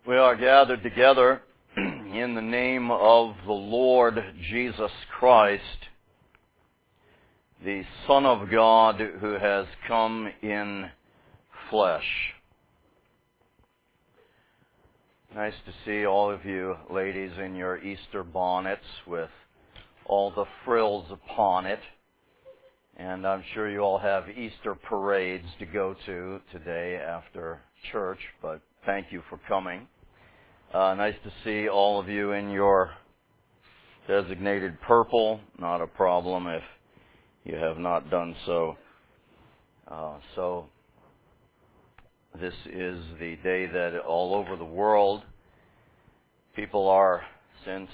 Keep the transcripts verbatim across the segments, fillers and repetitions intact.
We are gathered together in the name of the Lord Jesus Christ, the Son of God who has come in flesh. Nice to see all of you ladies in your Easter bonnets with all the frills upon it. And I'm sure you all have Easter parades to go to today after church, but thank you for coming. Uh, nice to see all of you in your designated purple. Not a problem if you have not done so. Uh, so this is the day that all over the world people are, since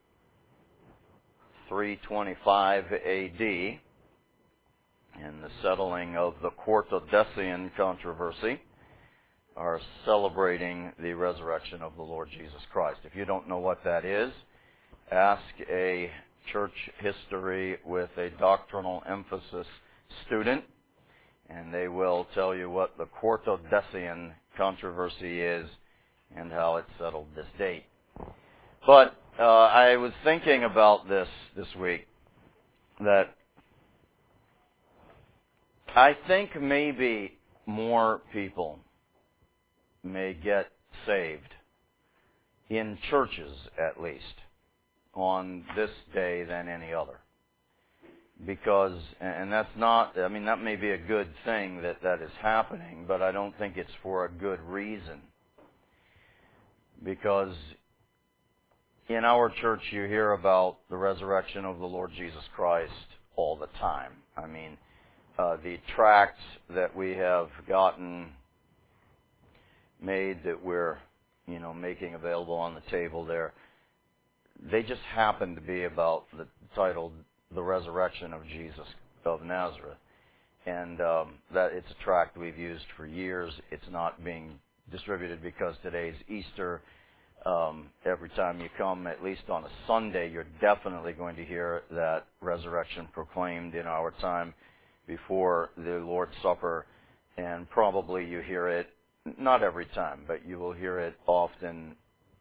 three twenty-five A D, in the settling of the Quartodecian controversy, are celebrating the resurrection of the Lord Jesus Christ. If you don't know what that is, ask a church history with a doctrinal emphasis student, and they will tell you what the Quartodecian controversy is and how it settled this date. But uh, I was thinking about this this week, that I think maybe more people may get saved, in churches at least, on this day than any other. Because, and that's not, I mean, that may be a good thing that that is happening, but I don't think it's for a good reason. Because in our church you hear about the resurrection of the Lord Jesus Christ all the time. I mean, uh, the tracts that we have gotten made that we're, you know, making available on the table there, they just happen to be about the titled The Resurrection of Jesus of Nazareth. And um, that it's a tract we've used for years. It's not being distributed because today's Easter. Um, every time you come, at least on a Sunday, you're definitely going to hear that resurrection proclaimed in our time before the Lord's Supper, and probably you hear it, not every time, but you will hear it often,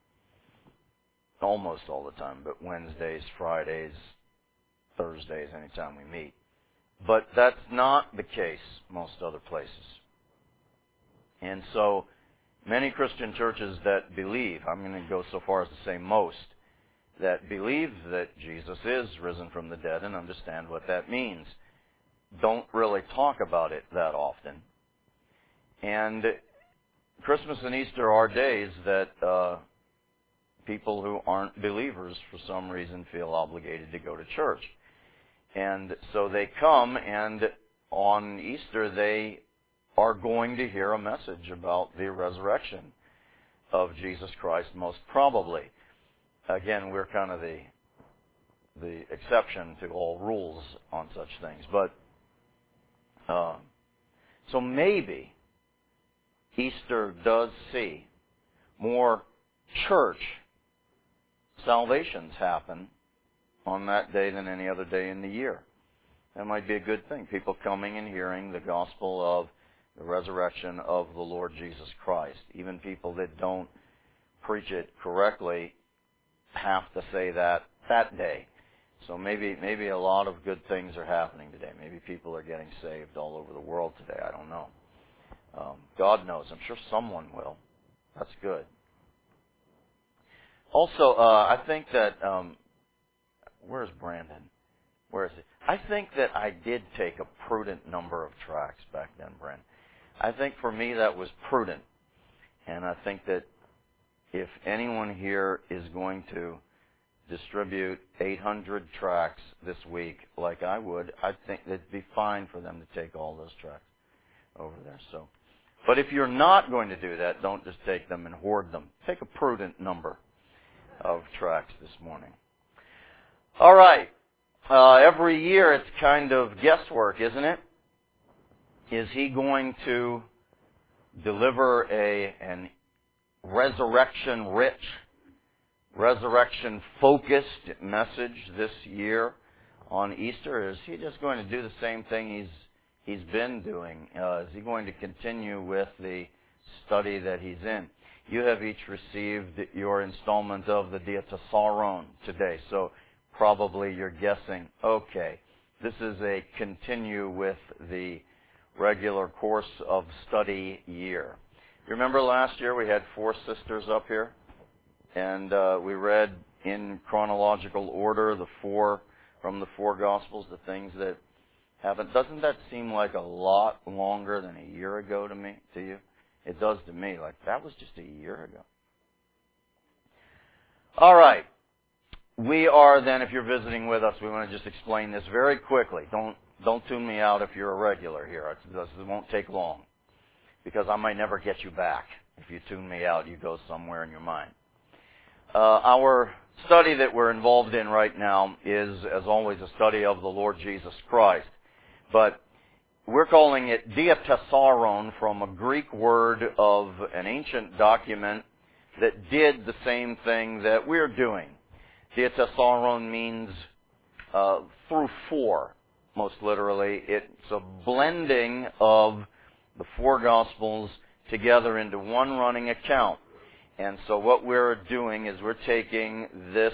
almost all the time, but Wednesdays, Fridays, Thursdays, anytime we meet. But that's not the case most other places. And so many Christian churches that believe, I'm going to go so far as to say most, that believe that Jesus is risen from the dead and understand what that means, don't really talk about it that often. And Christmas and Easter are days that uh, people who aren't believers for some reason feel obligated to go to church. And so they come, and on Easter they are going to hear a message about the resurrection of Jesus Christ, most probably. Again, we're kind of the the exception to all rules on such things. But uh, so maybe Easter does see more church salvations happen on that day than any other day in the year. That might be a good thing. People coming and hearing the gospel of the resurrection of the Lord Jesus Christ. Even people that don't preach it correctly have to say that that day. So maybe maybe a lot of good things are happening today. Maybe people are getting saved all over the world today. I don't know. Um, God knows. I'm sure someone will. That's good. Also, uh, I think that, um, where's Brandon? Where is he? I think that I did take a prudent number of tracts back then, Brandon. I think for me that was prudent. And I think that if anyone here is going to distribute eight hundred tracts this week like I would, I think it'd be fine for them to take all those tracts over there. So, but if you're not going to do that, don't just take them and hoard them. Take a prudent number of tracts this morning. All right. Uh, every year it's kind of guesswork, isn't it? Is he going to deliver a an resurrection-rich, resurrection-focused message this year on Easter? Or is he just going to do the same thing he's he's been doing? Uh, is he going to continue with the study that he's in? you have each received your installment of the Diatessaron today. So probably you're guessing, okay, this is a continue with the regular course of study year. You remember last year we had four sisters up here, and uh, we read in chronological order the four from the four Gospels, the things that haven't. Doesn't that seem like a lot longer than a year ago to me, to you? It does to me. Like that was just a year ago. All right. We are then, if you're visiting with us, we want to just explain this very quickly. Don't don't tune me out if you're a regular here. It won't take long, because I might never get you back. If you tune me out, you go somewhere in your mind. Uh, our study that we're involved in right now is, as always, a study of the Lord Jesus Christ. But we're calling it Diatessaron, from a Greek word of an ancient document that did the same thing that we're doing. Diatessaron means uh, through four, most literally. It's a blending of the four Gospels together into one running account. And so what we're doing is we're taking this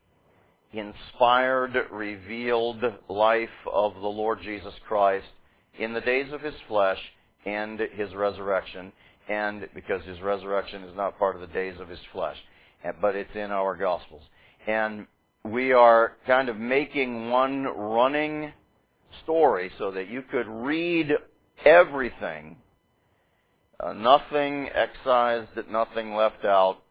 inspired, revealed life of the Lord Jesus Christ in the days of His flesh and His resurrection, and because His resurrection is not part of the days of His flesh, but it's in our Gospels. And we are kind of making one running story so that you could read everything, uh, nothing excised, nothing left out.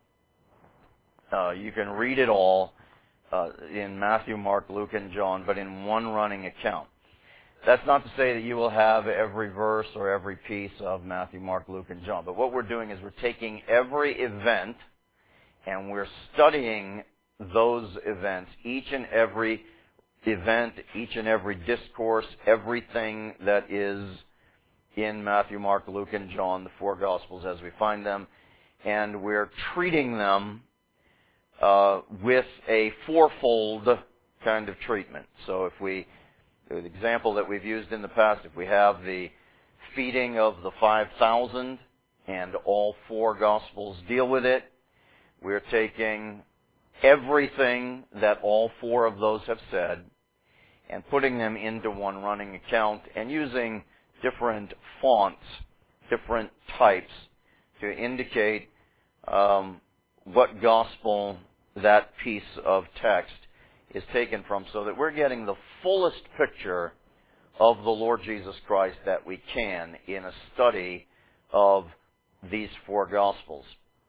Uh, you can read it all uh, in Matthew, Mark, Luke, and John, but in one running account. That's not to say that you will have every verse or every piece of Matthew, Mark, Luke, and John. But what we're doing is we're taking every event and we're studying those events, each and every event, each and every discourse, everything that is in Matthew, Mark, Luke, and John, the four Gospels as we find them, and we're treating them uh, with a fourfold kind of treatment. So if we, the example that we've used in the past, if we have the feeding of the five thousand and all four Gospels deal with it, we're taking everything that all four of those have said and putting them into one running account and using different fonts, different types to indicate um, what gospel that piece of text is taken from, so that we're getting the fullest picture of the Lord Jesus Christ that we can in a study of these four Gospels.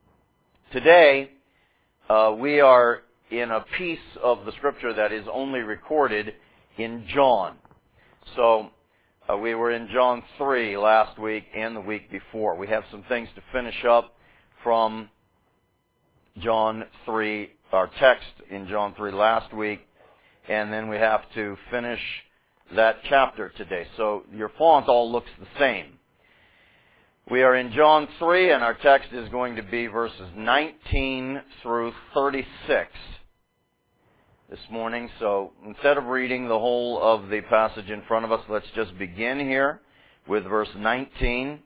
Today, uh, we are in a piece of the Scripture that is only recorded in John. So, uh, we were in John three last week and the week before. We have some things to finish up from John three, our text in John three last week, and then we have to finish that chapter today. So your font all looks the same. We are in John three, and our text is going to be verses nineteen through thirty-six this morning. So instead of reading the whole of the passage in front of us, let's just begin here with verse nineteen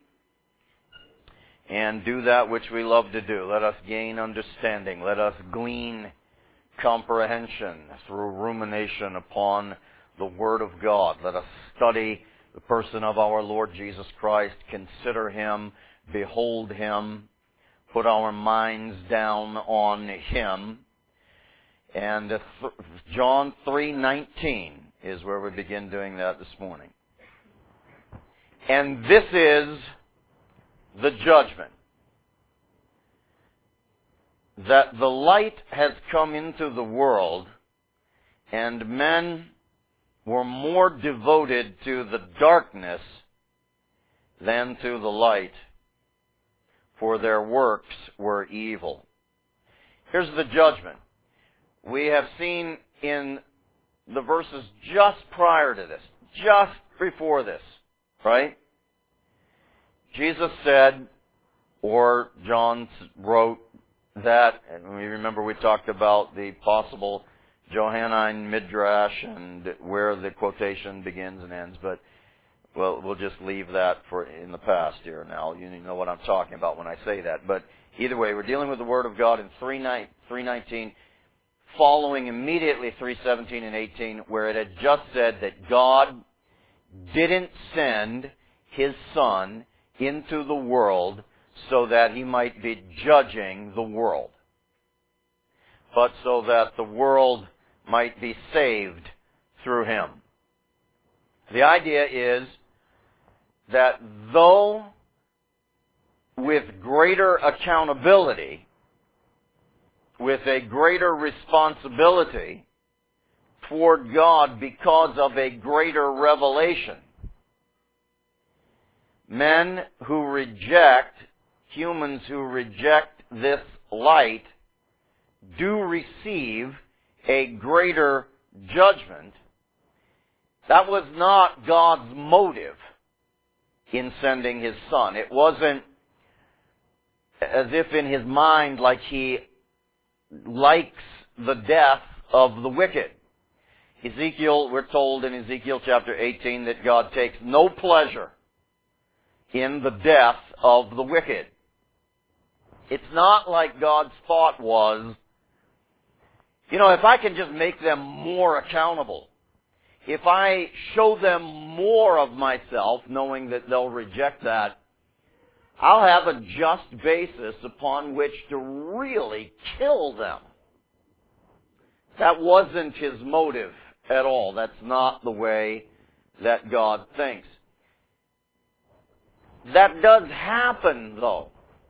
and do that which we love to do. Let us gain understanding. Let us glean comprehension through rumination upon the Word of God. Let us study the person of our Lord Jesus Christ, consider Him, behold Him, put our minds down on Him. And John three nineteen is where we begin doing that this morning. And this is the judgment, that the light has come into the world, and men were more devoted to the darkness than to the light, for their works were evil. Here's the judgment. We have seen in the verses just prior to this, just before this, right? Jesus said, or John wrote that, and we remember we talked about the possible Johannine Midrash and where the quotation begins and ends, but Well, we'll just leave that for in the past here now. You know what I'm talking about when I say that. But either way, we're dealing with the Word of God in three nineteen, following immediately three seventeen and eighteen, where it had just said that God didn't send His Son into the world so that He might be judging the world, but so that the world might be saved through Him. The idea is that though with greater accountability, with a greater responsibility toward God because of a greater revelation, men who reject, humans who reject this light, do receive a greater judgment. That was not God's motive in sending His Son. It wasn't as if in His mind like He likes the death of the wicked. Ezekiel, we're told in Ezekiel chapter eighteen that God takes no pleasure in the death of the wicked. It's not like God's thought was, you know, if I can just make them more accountable, if I show them more of myself, knowing that they'll reject that, I'll have a just basis upon which to really kill them. That wasn't His motive at all. That's not the way that God thinks. That does happen, though.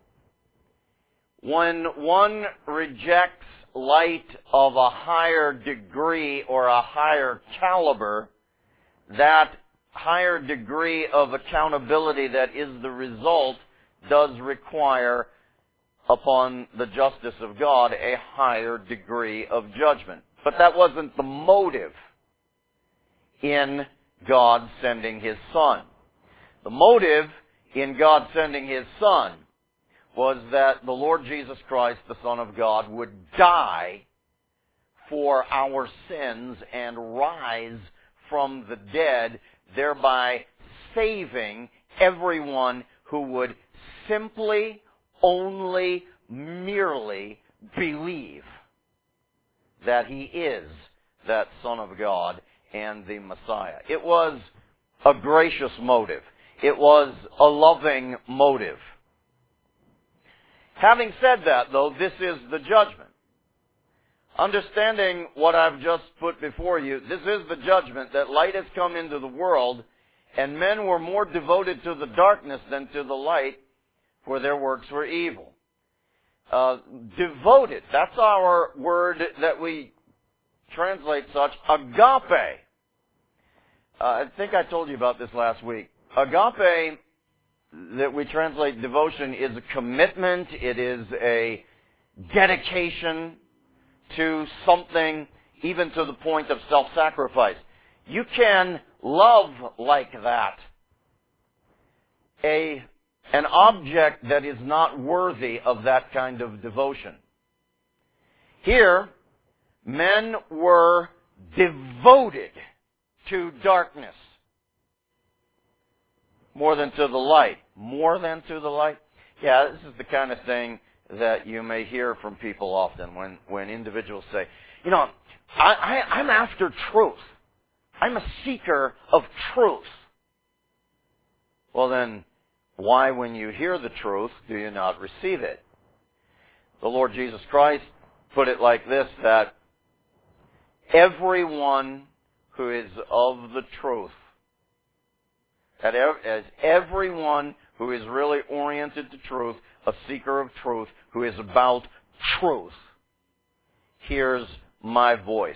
When one rejects light of a higher degree or a higher caliber, that higher degree of accountability that is the result does require upon the justice of God a higher degree of judgment. But that wasn't the motive in God sending His Son. The motive in God sending His Son was that the Lord Jesus Christ, the Son of God, would die for our sins and rise from the dead, thereby saving everyone who would simply, only, merely believe that He is that Son of God and the Messiah. It was a gracious motive. It was a loving motive. Having said that, though, this is the judgment. Understanding what I've just put before you, this is the judgment, that light has come into the world, and men were more devoted to the darkness than to the light, for their works were evil. Uh, devoted, that's our word that we translate such, agape. Uh, I think I told you about this last week. Agape, that we translate devotion, is a commitment, it is a dedication to something, even to the point of self-sacrifice. You can love like that a an object that is not worthy of that kind of devotion. Here, men were devoted to darkness more than to the light. More than to the light? Yeah, this is the kind of thing that you may hear from people often when, when individuals say, you know, I, I, I'm after truth. I'm a seeker of truth. Well then, why, when you hear the truth, do you not receive it? The Lord Jesus Christ put it like this, that everyone who is of the truth, that as everyone who is really oriented to truth, a seeker of truth, who is about truth, hears my voice.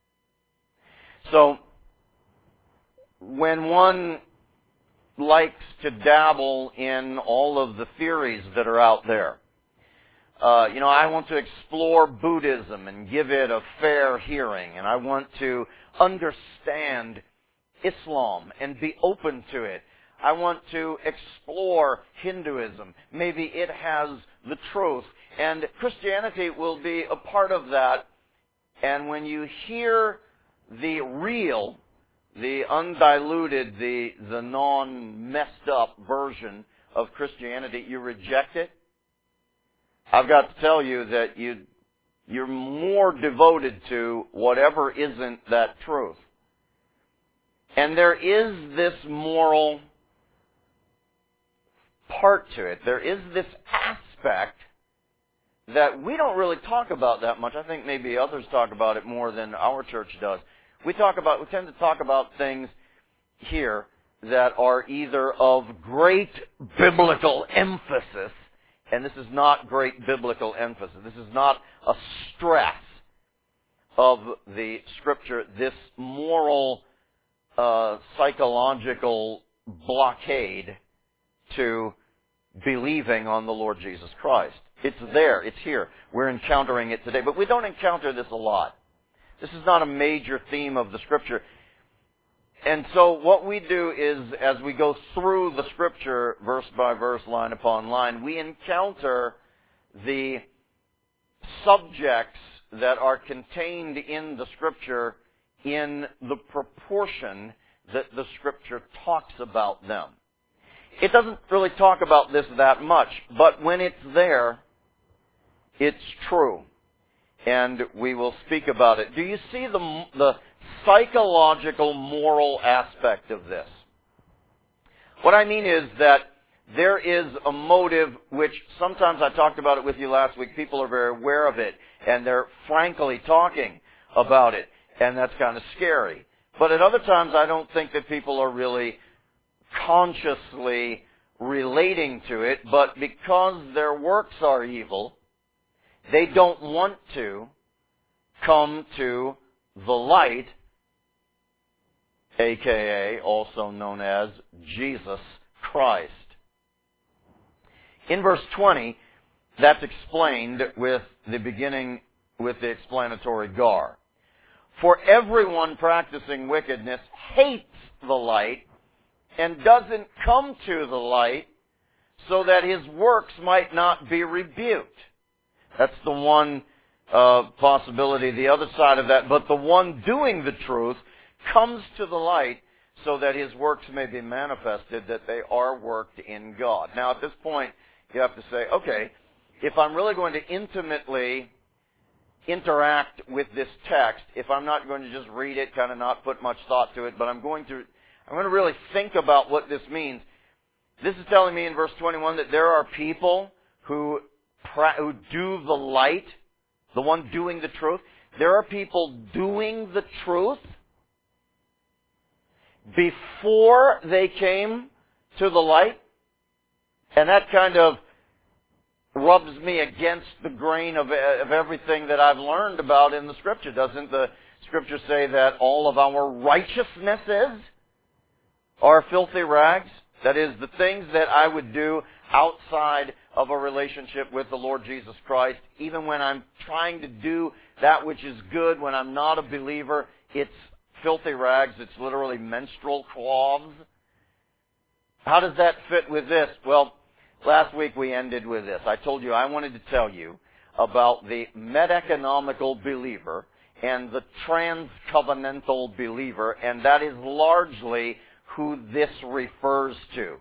So, when one likes to dabble in all of the theories that are out there, uh, you know, I want to explore Buddhism and give it a fair hearing, and I want to understand Islam and be open to it. I want to explore Hinduism. Maybe it has the truth. And Christianity will be a part of that. And when you hear the real, the undiluted, the, the non-messed up version of Christianity, you reject it, I've got to tell you that you, you're more devoted to whatever isn't that truth. And there is this moral part to it. There is this aspect that we don't really talk about that much. I think maybe others talk about it more than our church does. We talk about, we tend to talk about things here that are either of great biblical emphasis, and this is not great biblical emphasis. This is not a stress of the Scripture, this moral, uh, psychological blockade to believing on the Lord Jesus Christ. It's there. It's here. We're encountering it today. But we don't encounter this a lot. This is not a major theme of the Scripture. And so what we do is, as we go through the Scripture, verse by verse, line upon line, we encounter the subjects that are contained in the Scripture in the proportion that the Scripture talks about them. It doesn't really talk about this that much, but when it's there, it's true. And we will speak about it. Do you see the, the psychological, moral aspect of this? What I mean is that there is a motive which sometimes I talked about it with you last week. People are very aware of it, and they're frankly talking about it, and that's kind of scary. But at other times, I don't think that people are really consciously relating to it, but because their works are evil, they don't want to come to the light, aka also known as Jesus Christ. In verse twenty, that's explained with the beginning, with the explanatory gar. For everyone practicing wickedness hates the light and doesn't come to the light so that his works might not be rebuked. That's the one uh, possibility, the other side of that. But the one doing the truth comes to the light so that his works may be manifested, that they are worked in God. Now, at this point, you have to say, okay, if I'm really going to intimately interact with this text, if I'm not going to just read it, kind of not put much thought to it, but I'm going to, I'm going to really think about what this means. This is telling me in verse twenty-one that there are people who who do the light, the one doing the truth. There are people doing the truth before they came to the light. And that kind of rubs me against the grain of, of everything that I've learned about in the Scripture. Doesn't the Scripture say that all of our righteousnesses are filthy rags? That is, the things that I would do outside of a relationship with the Lord Jesus Christ, even when I'm trying to do that which is good, when I'm not a believer, it's filthy rags. It's literally menstrual cloths. How does that fit with this? Well, last week we ended with this. I told you I wanted to tell you about the meta-economical believer and the trans-covenantal believer, and that is largely who this refers to.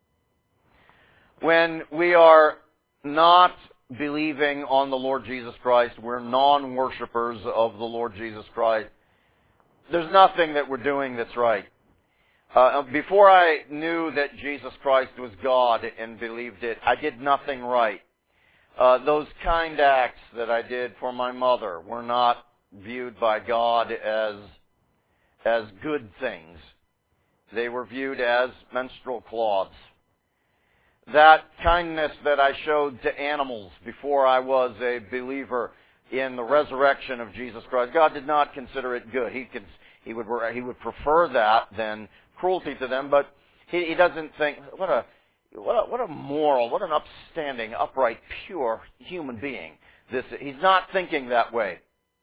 When we are not believing on the Lord Jesus Christ, we're non-worshippers of the Lord Jesus Christ, there's nothing that we're doing that's right. Uh, before I knew that Jesus Christ was God and believed it, I did nothing right. Uh, those kind acts that I did for my mother were not viewed by God as, as good things. They were viewed as menstrual cloths. That kindness that I showed to animals before I was a believer in the resurrection of Jesus Christ, God did not consider it good. He could, he would, he would prefer that than cruelty to them, but he, he doesn't think, what a, what a, what a moral, what an upstanding, upright, pure human being this is. He's not thinking that way.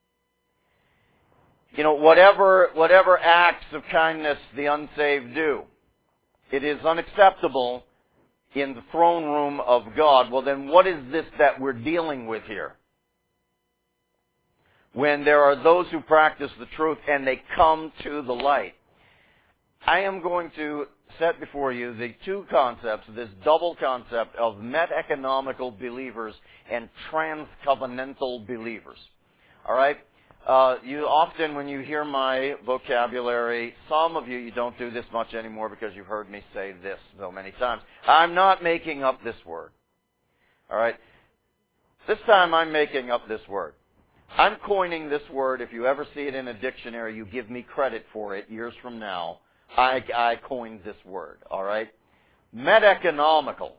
You know, whatever, whatever acts of kindness the unsaved do, it is unacceptable in the throne room of God. Well, then what is this that we're dealing with here? When there are those who practice the truth and they come to the light. I am going to set before you the two concepts, this double concept of met-economical believers and trans-covenantal believers. All right? Uh, you often, when you hear my vocabulary, some of you, you don't do this much anymore because you've heard me say this so many times. I'm not making up this word. All right? This time I'm making up this word. I'm coining this word. If you ever see it in a dictionary, you give me credit for it years from now. I, I coined this word, all right? Met-economical.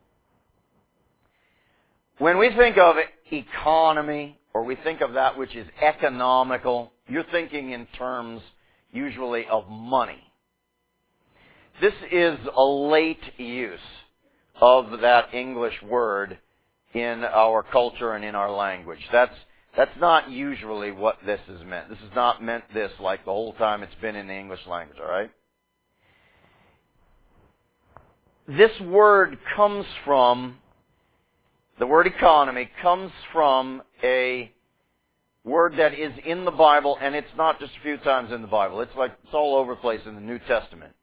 When we think of economy, or we think of that which is economical, you're thinking in terms usually of money. This is a late use of that English word in our culture and in our language. That's that's not usually what this is meant. This is not meant this like the whole time it's been in the English language, all right? This word comes from, the word economy comes from a word that is in the Bible, and it's not just a few times in the Bible. It's like, it's all over the place in the New Testament.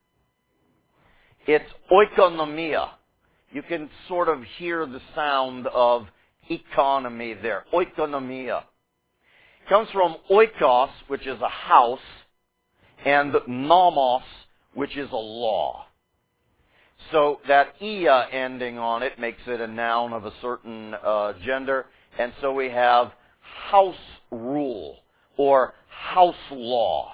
It's oikonomia. You can sort of hear the sound of economy there. Oikonomia. It comes from oikos, which is a house, and nomos, which is a law. So that ia ending on it makes it a noun of a certain uh, gender, and so we have house rule or house law.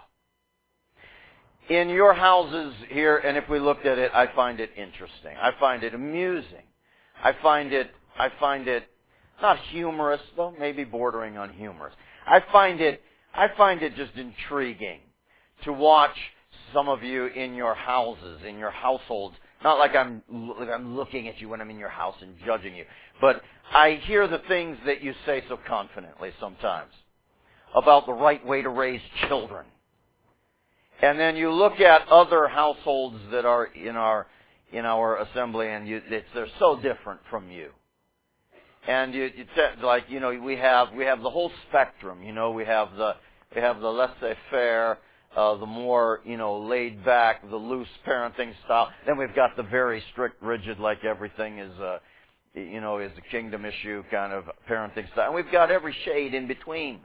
In your houses here, and if we looked at it, I find it interesting. I find it amusing. I find it, I find it not humorous, though maybe bordering on humorous. I find it, I find it just intriguing to watch some of you in your houses, in your households. Not like I'm, like I'm looking at you when I'm in your house and judging you, but I hear the things that you say so confidently sometimes about the right way to raise children. And then you look at other households that are in our in our assembly, and you, it's, they're so different from you. And you, you te- like you know we have we have the whole spectrum. You know we have the we have the laissez-faire, uh, the more you know laid back, the loose parenting style. Then we've got the very strict, rigid, like everything is a you know is a kingdom issue kind of parenting style. And we've got every shade in between.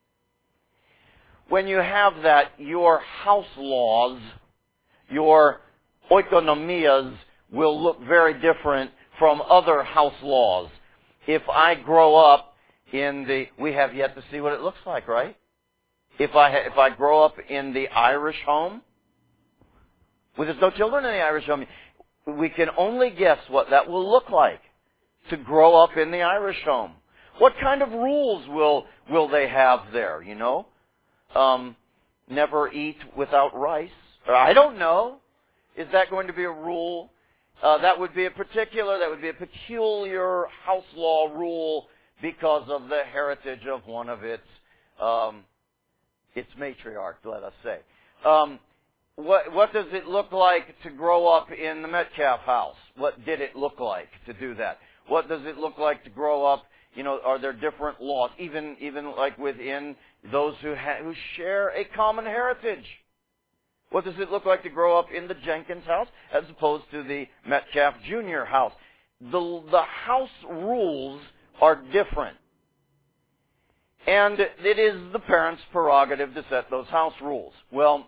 When you have that, your house laws, your oikonomias will look very different from other house laws. If I grow up in the, we have yet to see what it looks like, right? If I if I grow up in the Irish home, well, there's no children in the Irish home, we can only guess what that will look like to grow up in the Irish home. What kind of rules will will they have there? You know. Um, never eat without rice. Or I don't know. Is that going to be a rule? Uh, that would be a particular, that would be a peculiar house law rule because of the heritage of one of its, um, its matriarch, let us say. Um, what, what does it look like to grow up in the Metcalf house? What did it look like to do that? What does it look like to grow up? You know, are there different laws, even even like within those who ha- who share a common heritage? What does it look like to grow up in the Jenkins house as opposed to the Metcalf Junior house? The the house rules are different, and it is the parents' prerogative to set those house rules. Well,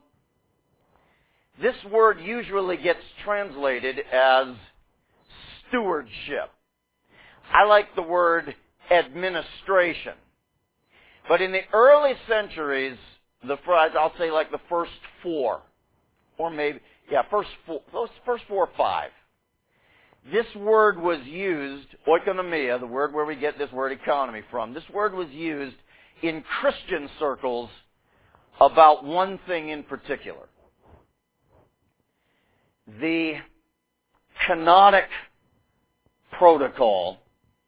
this word usually gets translated as stewardship. I like the word administration. But in the early centuries, the phrase, I'll say like the first four, or maybe, yeah, first four, those first four or five, this word was used, oikonomia, the word where we get this word economy from, this word was used in Christian circles about one thing in particular. The canonic protocol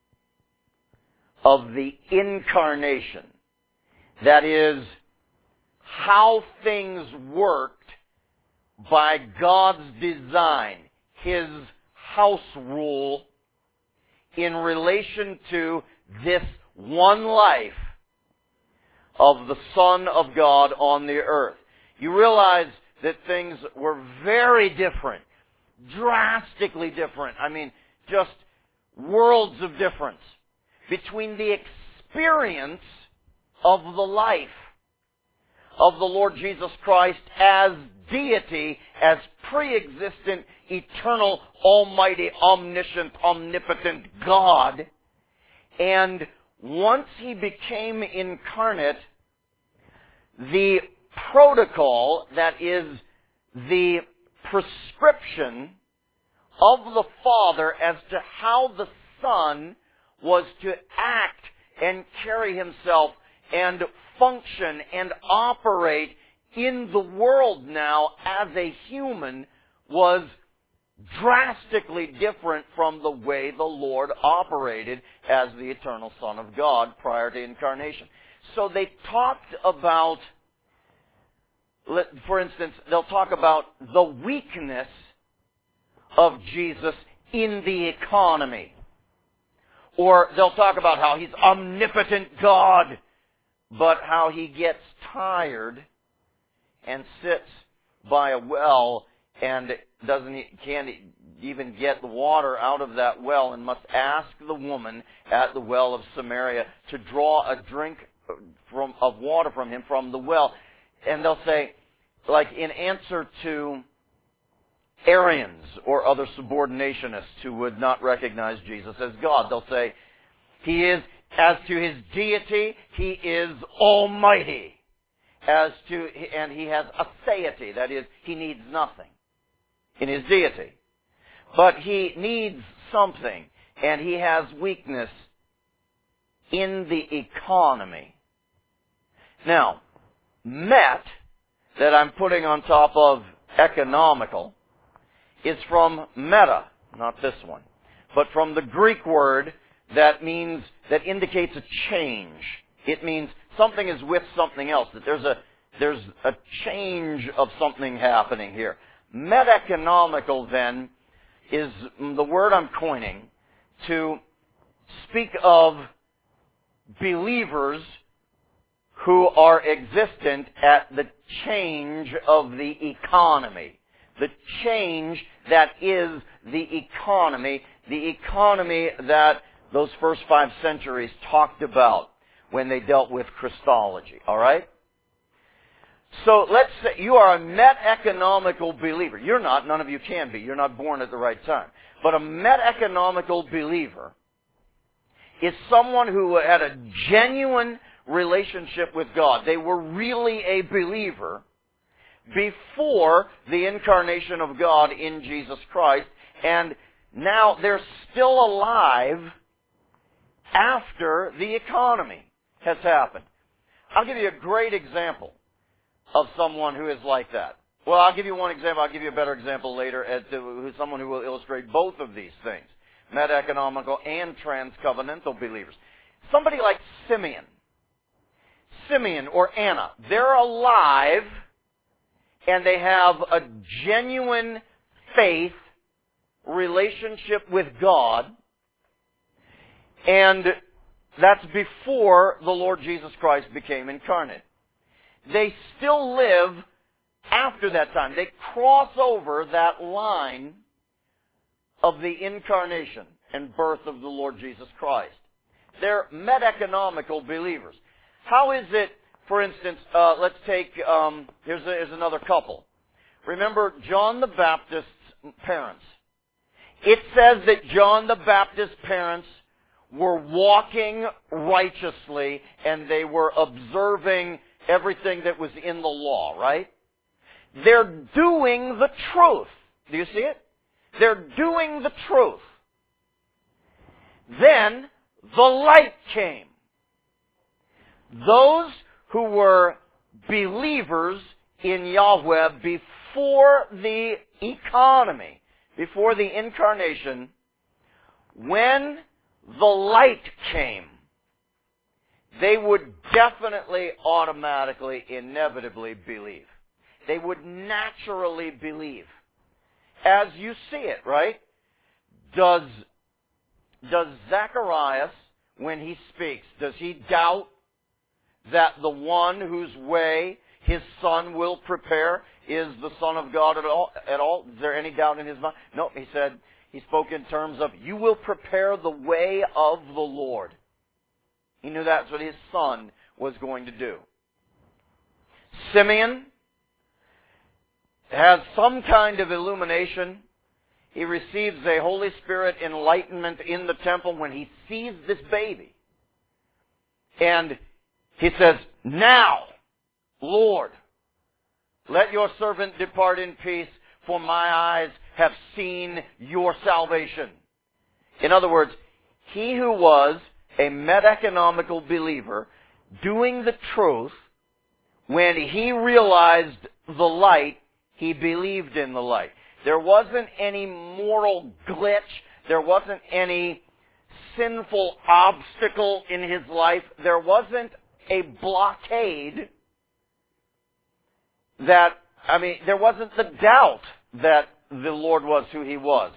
of the incarnation. That is, how things worked by God's design, His house rule in relation to this one life of the Son of God on the earth. You realize that things were very different, drastically different. I mean, just worlds of difference between the experience of the life of the Lord Jesus Christ as deity, as pre-existent, eternal, almighty, omniscient, omnipotent God. And once He became incarnate, the protocol, that is the prescription of the Father as to how the Son was to act and carry Himself and function and operate in the world now as a human, was drastically different from the way the Lord operated as the eternal Son of God prior to incarnation. So they talked about, for instance, they'll talk about the weakness of Jesus in the economy. Or they'll talk about how He's omnipotent God, but how He gets tired and sits by a well and doesn't can't even get the water out of that well, and must ask the woman at the well of Samaria to draw a drink from of water from Him from the well. And they'll say, like in answer to Arians or other subordinationists who would not recognize Jesus as God, they'll say, He is, as to His deity, He is almighty. As to, and He has aseity, that is, He needs nothing in His deity. But He needs something, and He has weakness in the economy. Now, met, that I'm putting on top of economical, is from meta, not this one, but from the Greek word that means, that indicates a change. It means something is with something else, that there's a, there's a change of something happening here. Metaeconomical, then, is the word I'm coining to speak of believers who are existent at the change of the economy. The change that is the economy, the economy that those first five centuries talked about when they dealt with Christology. All right? So let's say you are a met-economical believer. You're not. None of you can be. You're not born at the right time. But a met-economical believer is someone who had a genuine relationship with God. They were really a believer before the incarnation of God in Jesus Christ, and now they're still alive after the economy has happened. I'll give you a great example of someone who is like that. Well, I'll give you one example. I'll give you a better example later as to someone who will illustrate both of these things, meta-economical and trans-covenantal believers. Somebody like Simeon. Simeon or Anna. They're alive, and they have a genuine faith relationship with God, and that's before the Lord Jesus Christ became incarnate. They still live after that time. They cross over that line of the incarnation and birth of the Lord Jesus Christ. They're met-economical believers. How is it, for instance, uh, let's take, um, here's, a, here's another couple. Remember John the Baptist's parents. It says that John the Baptist's parents were walking righteously and they were observing everything that was in the law, right? They're doing the truth. Do you see it? They're doing the truth. Then the light came. Those who were believers in Yahweh before the economy, before the incarnation, when the light came, they would definitely, automatically, inevitably believe. They would naturally believe. As you see it, right? Does, does Zacharias, when he speaks, does he doubt that the one whose way His Son will prepare. Is the Son of God at all? At all? Is there any doubt in his mind? No, he said, he spoke in terms of, you will prepare the way of the Lord. He knew that's what his Son was going to do. Simeon has some kind of illumination. He receives a Holy Spirit enlightenment in the temple when he sees this baby. And he says, now, Lord, let your servant depart in peace, for my eyes have seen your salvation. In other words, he who was a meta-economical believer doing the truth, when he realized the light, he believed in the light. There wasn't any moral glitch. There wasn't any sinful obstacle in his life. There wasn't a blockade that, I mean, there wasn't the doubt that the Lord was who He was.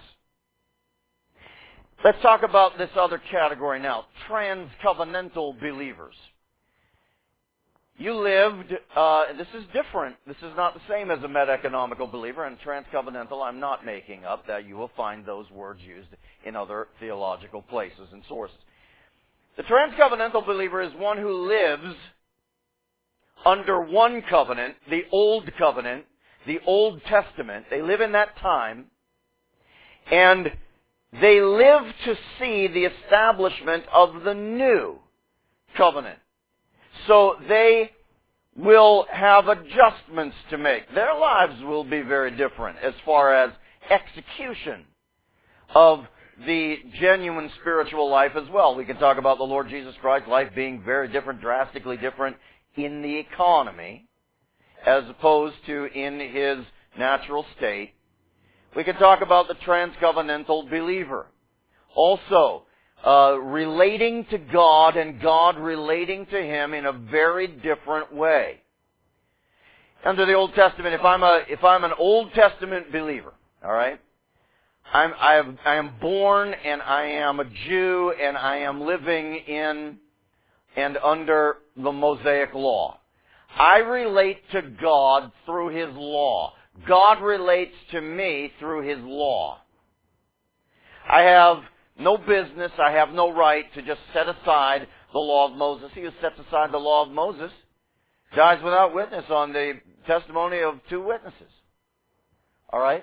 Let's talk about this other category now, trans-covenantal believers. You lived, uh, this is different. This is not the same as a meta-economical believer, and trans-covenantal I'm not making up, that you will find those words used in other theological places and sources. The trans-covenantal believer is one who lives under one covenant, the Old Covenant, the Old Testament. They live in that time, and they live to see the establishment of the New Covenant. So they will have adjustments to make. Their lives will be very different as far as execution of the genuine spiritual life as well. We can talk about the Lord Jesus Christ's life being very different, drastically different in the economy as opposed to in His natural state. We can talk about the transcovenantal believer. Also, Uh, relating to God and God relating to him in a very different way. Under the Old Testament, if I'm a if I'm an Old Testament believer, all right, I'm I have I am born and I am a Jew and I am living in and under the Mosaic law. I relate to God through His law. God relates to me through His law. I have no business, I have no right to just set aside the law of Moses. He who sets aside the law of Moses dies without witness on the testimony of two witnesses. All right?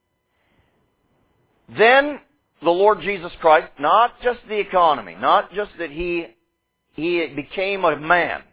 Then the Lord Jesus Christ, not just the economy, not just that He, he became a man,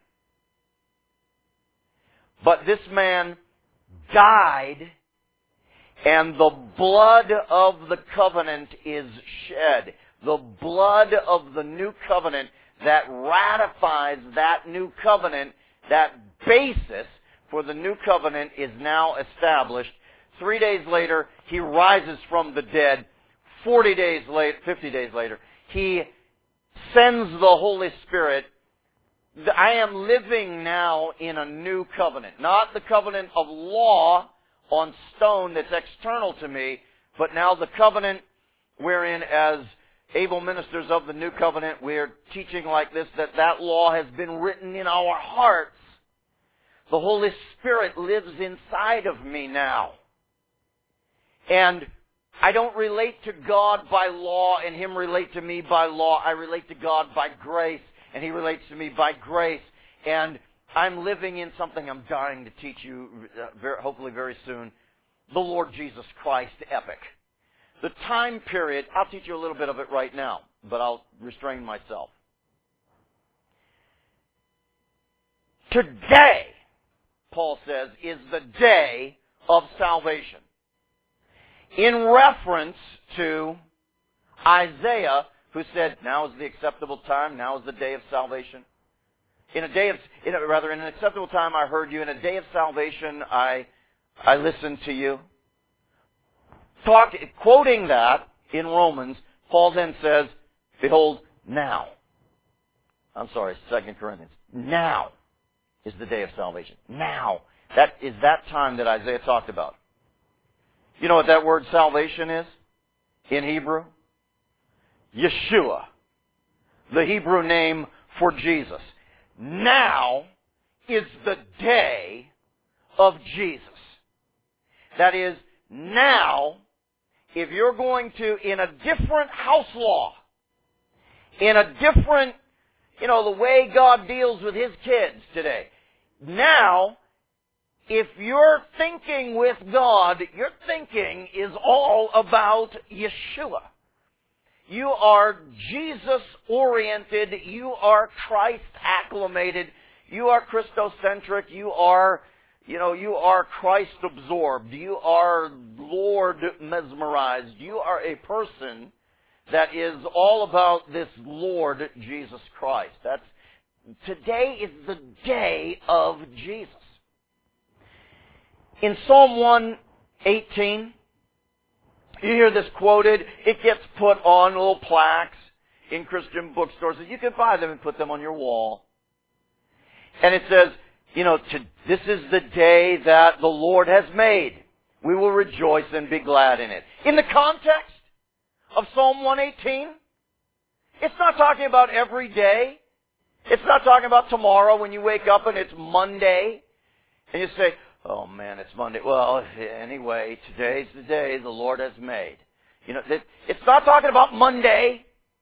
but this man died, and the blood of the covenant is shed. The blood of the new covenant that ratifies that new covenant, that basis for the new covenant is now established. Three days later, He rises from the dead. Forty days later, fifty days later, He sends the Holy Spirit. I am living now in a new covenant. Not the covenant of law on stone that's external to me, but now the covenant wherein, as able ministers of the new covenant, we're teaching like this, that that law has been written in our hearts. The Holy Spirit lives inside of me now. And I don't relate to God by law and Him relate to me by law. I relate to God by grace and He relates to me by grace. And I'm living in something I'm dying to teach you, uh, very, hopefully very soon, the Lord Jesus Christ epic. The time period, I'll teach you a little bit of it right now, but I'll restrain myself. Today, Paul says, is the day of salvation. In reference to Isaiah, who said, now is the acceptable time, now is the day of salvation. In a day of, in a, rather, in an acceptable time I heard you. In a day of salvation I, I listened to you. Talk, quoting that in Romans, Paul then says, behold, now. I'm sorry, Second Corinthians. Now is the day of salvation. Now. That is that time that Isaiah talked about. You know what that word salvation is in Hebrew? Yeshua. The Hebrew name for Jesus. Now is the day of Jesus. That is, now, if you're going to, in a different house law, in a different, you know, the way God deals with His kids today, now, if you're thinking with God, your thinking is all about Yeshua. You are Jesus-oriented. You are Christ-acclimated. You are Christocentric. You are, you know, you are Christ-absorbed. You are Lord-mesmerized. You are a person that is all about this Lord Jesus Christ. That's, today is the day of Jesus. In Psalm one eighteen, you hear this quoted. It gets put on little plaques in Christian bookstores. You can buy them and put them on your wall. And it says, you know, to, this is the day that the Lord has made. We will rejoice and be glad in it. In the context of Psalm one eighteen, it's not talking about every day. It's not talking about tomorrow when you wake up and it's Monday. And you say, oh man, it's Monday. Well, anyway, today's the day the Lord has made. You know, it's not talking about Monday.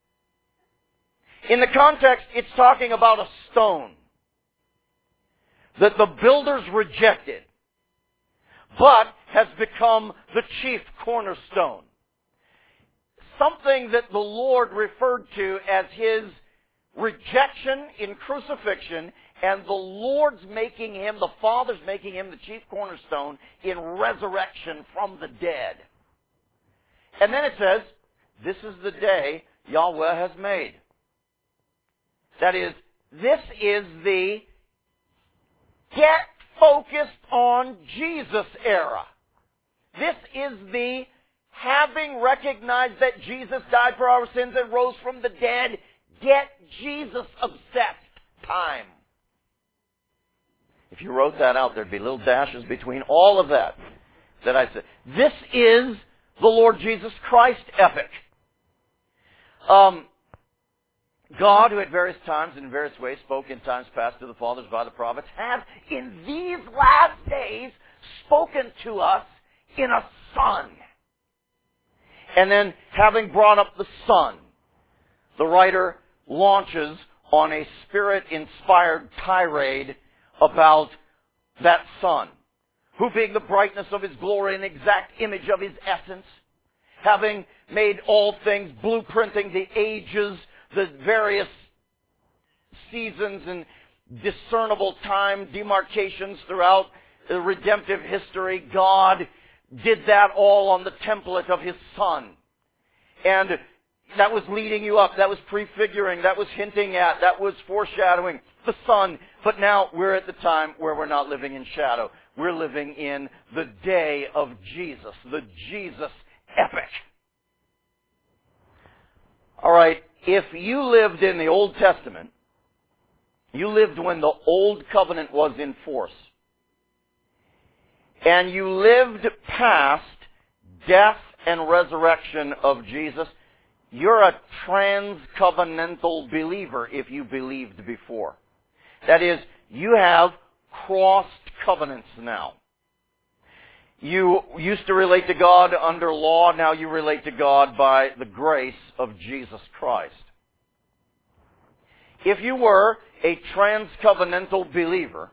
In the context, it's talking about a stone that the builders rejected, but has become the chief cornerstone. Something that the Lord referred to as His rejection in crucifixion, and the Lord's making Him, the Father's making Him the chief cornerstone in resurrection from the dead. And then it says, this is the day Yahweh has made. That is, this is the get focused on Jesus era. This is the having recognized that Jesus died for our sins and rose from the dead, get Jesus obsessed time. If you wrote that out, there'd be little dashes between all of that that I said. This is the Lord Jesus Christ epic. Um, God, who at various times and in various ways spoke in times past to the fathers by the prophets, has in these last days spoken to us in a Son. And then, having brought up the Son, the writer launches on a Spirit-inspired tirade about that Son, who being the brightness of His glory and exact image of His essence, having made all things, blueprinting the ages, the various seasons and discernible time demarcations throughout the redemptive history, God did that all on the template of His Son. And that was leading you up. That was prefiguring. That was hinting at. That was foreshadowing the Son. But now we're at the time where we're not living in shadow. We're living in the day of Jesus, the Jesus epic. All right, if you lived in the Old Testament, you lived when the Old Covenant was in force, and you lived past death and resurrection of Jesus, you're a trans-covenantal believer if you believed before. That is, you have crossed covenants now. You used to relate to God under law, now you relate to God by the grace of Jesus Christ. If you were a trans-covenantal believer,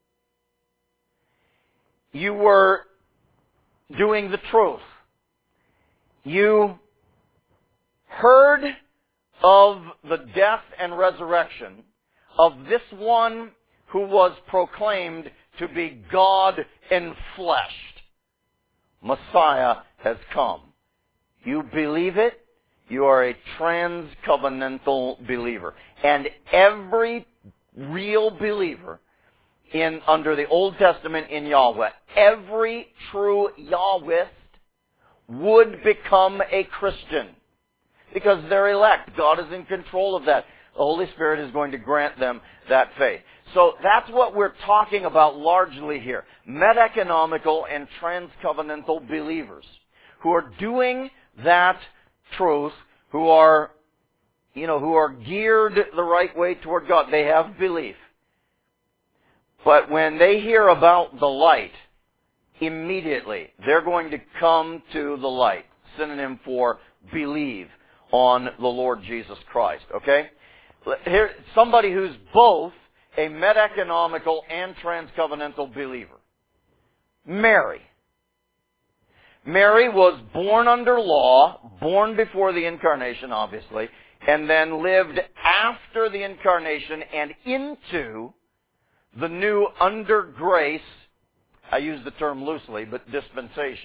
you were doing the truth. You heard of the death and resurrection of this one who was proclaimed to be God enfleshed. Messiah has come. You believe it, you are a trans-covenantal believer. And every real believer in under the Old Testament in Yahweh, every true Yahwist would become a Christian. Because they're elect. God is in control of that. The Holy Spirit is going to grant them that faith. So that's what we're talking about largely here. Meta-economical and trans-covenantal believers who are doing that truth, who are, you know, who are geared the right way toward God. They have belief. But when they hear about the light, immediately they're going to come to the light. Synonym for believe on the Lord Jesus Christ. Okay? Here, somebody who's both a meta-economical and transcovenantal believer. Mary. Mary was born under law, born before the incarnation, obviously, and then lived after the incarnation and into the new under grace, I use the term loosely, but dispensation.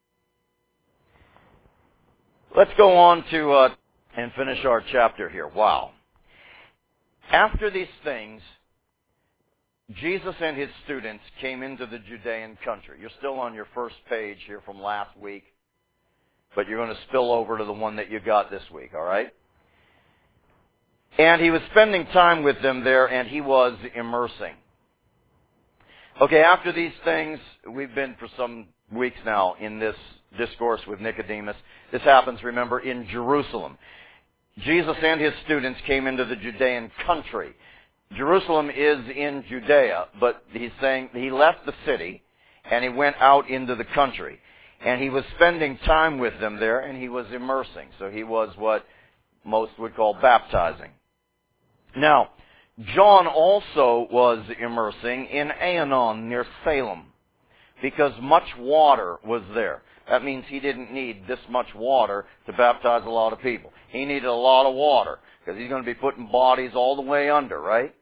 Let's go on to uh, and finish our chapter here. Wow. After these things, Jesus and his students came into the Judean country. You're still on your first page here from last week, but you're going to spill over to the one that you got this week, all right? And he was spending time with them there, and he was immersing. Okay, after these things, we've been for some weeks now in this discourse with Nicodemus. This happens, remember, in Jerusalem. Jesus and his students came into the Judean country. Jerusalem is in Judea, but he's saying he left the city and he went out into the country. And he was spending time with them there, and he was immersing. So he was what most would call baptizing. Now, John also was immersing in Aenon near Salem because much water was there. That means he didn't need this much water to baptize a lot of people. He needed a lot of water because he's going to be putting bodies all the way under, right?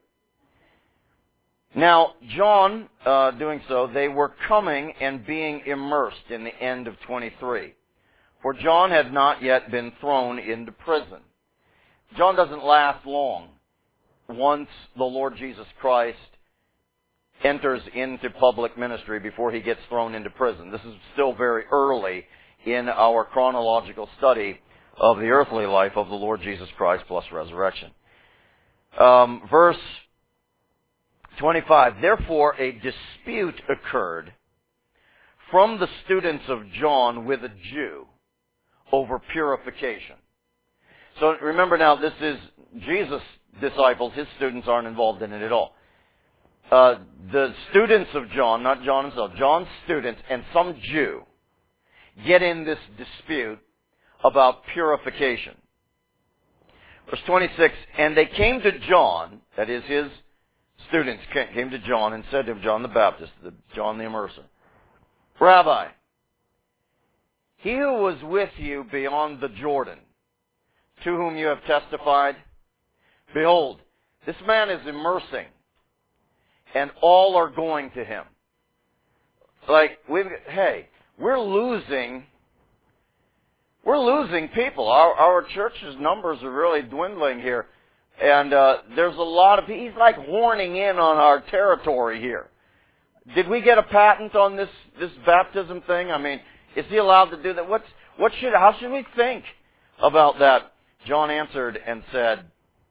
Now, John, uh, doing so, they were coming and being immersed in the end of twenty-three. For John had not yet been thrown into prison. John doesn't last long once the Lord Jesus Christ enters into public ministry before he gets thrown into prison. This is still very early in our chronological study of the earthly life of the Lord Jesus Christ plus resurrection. Um, verse twenty-five, therefore a dispute occurred from the students of John with a Jew over purification. So remember now, this is Jesus' disciples. His students aren't involved in it at all. Uh, the students of John, not John himself, John's students and some Jew get in this dispute about purification. Verse twenty-six, and they came to John, that is his students came to John and said to him, John the Baptist, the, John the Immerser, Rabbi, he who was with you beyond the Jordan, to whom you have testified, behold, this man is immersing, and all are going to him. Like, we've, hey, we're losing, we're losing people. Our, our church's numbers are really dwindling here. And uh, there's a lot of, he's like horning in on our territory here. Did we get a patent on this, this baptism thing? I mean, is he allowed to do that? What's, what should, how should we think about that? John answered and said,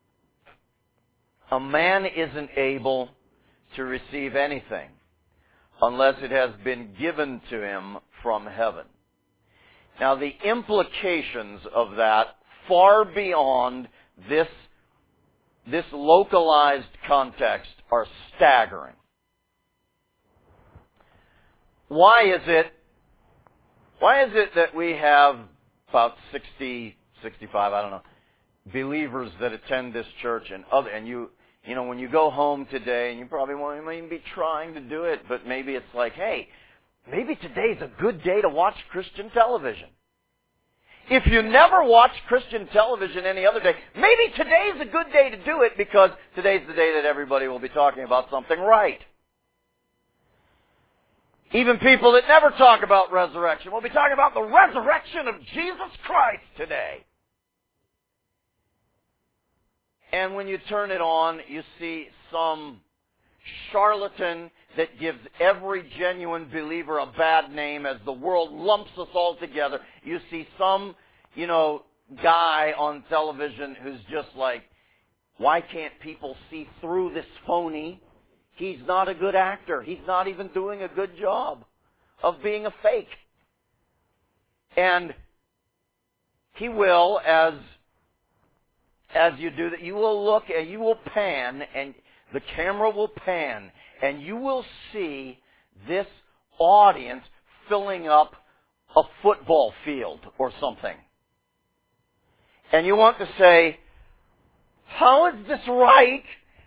a man isn't able to receive anything unless it has been given to him from heaven. Now, the implications of that far beyond this, this localized context are staggering. Why is it, why is it that we have about sixty, sixty-five, I don't know, believers that attend this church and other, and you, you know, when you go home today, and you probably won't even be trying to do it, but maybe it's like, hey, maybe today's a good day to watch Christian television. If you never watch Christian television any other day, maybe today's a good day to do it because today's the day that everybody will be talking about something right. Even people that never talk about resurrection will be talking about the resurrection of Jesus Christ today. And when you turn it on, you see some charlatan that gives every genuine believer a bad name as the world lumps us all together. You see some, you know, guy on television who's just like, why can't people see through this phony? He's not a good actor. He's not even doing a good job of being a fake. And he will, as As you do that, you will look and you will pan, and the camera will pan, and you will see this audience filling up a football field or something. And you want to say, how is this right?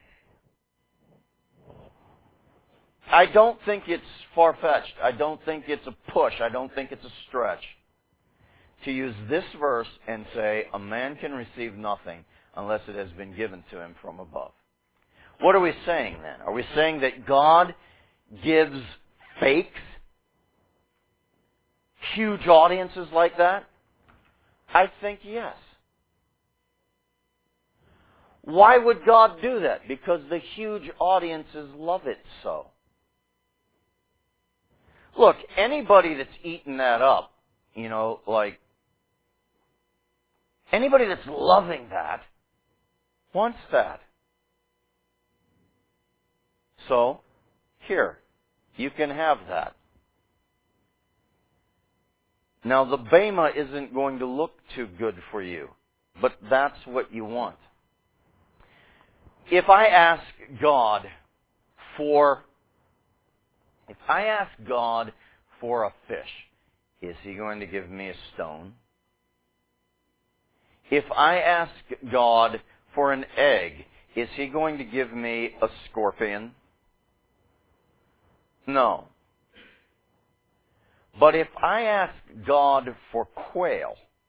I don't think it's far-fetched. I don't think it's a push. I don't think it's a stretch to use this verse and say, a man can receive nothing unless it has been given to him from above. What are we saying then? Are we saying that God gives fakes huge audiences like that? I think yes. Why would God do that? Because the huge audiences love it so. Look, anybody that's eaten that up, you know, like, anybody that's loving that wants that. So, here, you can have that. Now, the bema isn't going to look too good for you, but that's what you want. If I ask God for, if I ask God for a fish, is He going to give me a stone? If I ask God for an egg, is He going to give me a scorpion? No. But if I ask God for quail,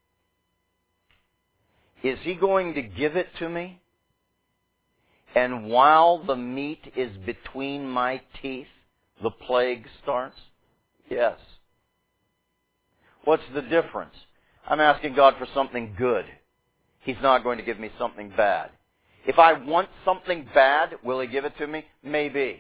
is He going to give it to me? And while the meat is between my teeth, the plague starts? Yes. What's the difference? I'm asking God for something good. He's not going to give me something bad. If I want something bad, will He give it to me? Maybe.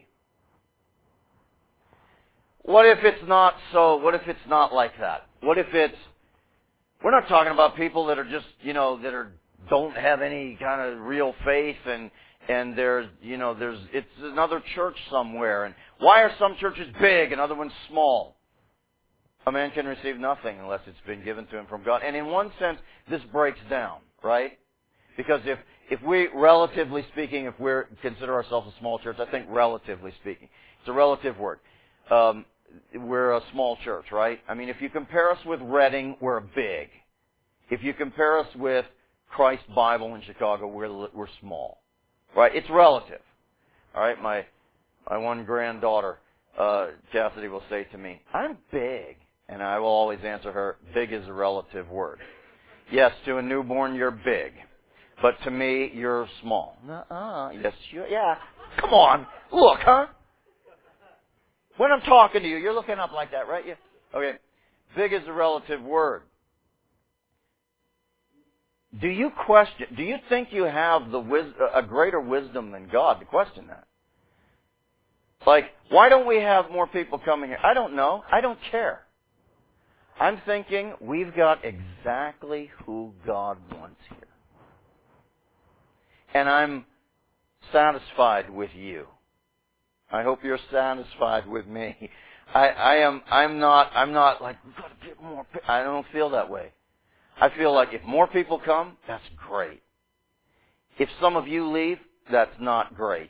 What if it's not so? What if it's not like that? What if it's, we're not talking about people that are just, you know, that are, don't have any kind of real faith and, and there's, you know, there's, it's another church somewhere. And why are some churches big and other ones small? A man can receive nothing unless it's been given to him from God. And in one sense, this breaks down, right? Because if, if we, relatively speaking, if we consider ourselves a small church, I think relatively speaking, it's a relative word. Um, we're a small church, right? I mean, if you compare us with Reading, we're big. If you compare us with Christ Bible in Chicago, we're we're small, right? It's relative, all right? My my one granddaughter, uh, Cassidy, will say to me, "I'm big," and I will always answer her, "Big is a relative word. Yes, to a newborn, you're big, but to me, you're small." Uh-uh. Yes, you. Yeah. Come on, look, huh? When I'm talking to you, you're looking up like that, right? Yeah. Okay. Big is a relative word. Do you question, do you think you have the wis- a greater wisdom than God to question that? Like, why don't we have more people coming here? I don't know. I don't care. I'm thinking we've got exactly who God wants here. And I'm satisfied with you. I hope you're satisfied with me. I, I am, I'm not, I'm not like, we've got to get more people. I don't feel that way. I feel like if more people come, that's great. If some of you leave, that's not great.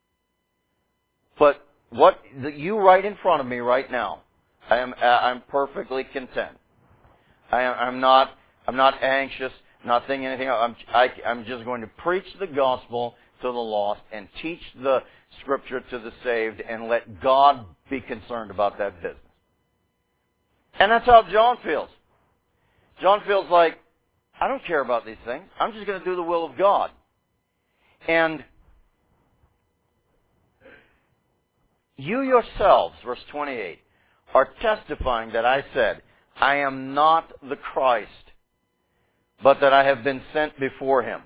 But what, you right in front of me right now, I am, I'm perfectly content. I am, I'm not, I'm not anxious, not thinking anything. I'm, I, I'm just going to preach the gospel to the lost and teach the Scripture to the saved and let God be concerned about that business. And that's how John feels. John feels like, I don't care about these things. I'm just going to do the will of God. And you yourselves, verse twenty-eight, are testifying that I said, I am not the Christ, but that I have been sent before Him.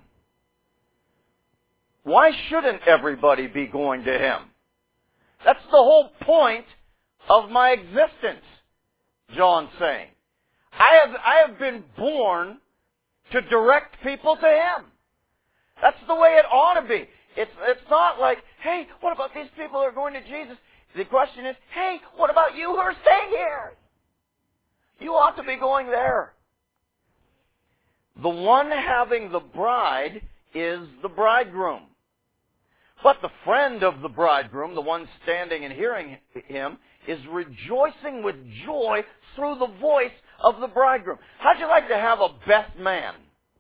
Why shouldn't everybody be going to Him? That's the whole point of my existence, John's saying. I have, I have been born to direct people to Him. That's the way it ought to be. It's, it's not like, hey, what about these people who are going to Jesus? The question is, hey, what about you who are staying here? You ought to be going there. The one having the bride is the bridegroom. But the friend of the bridegroom, the one standing and hearing him, is rejoicing with joy through the voice of the bridegroom. How'd you like to have a best man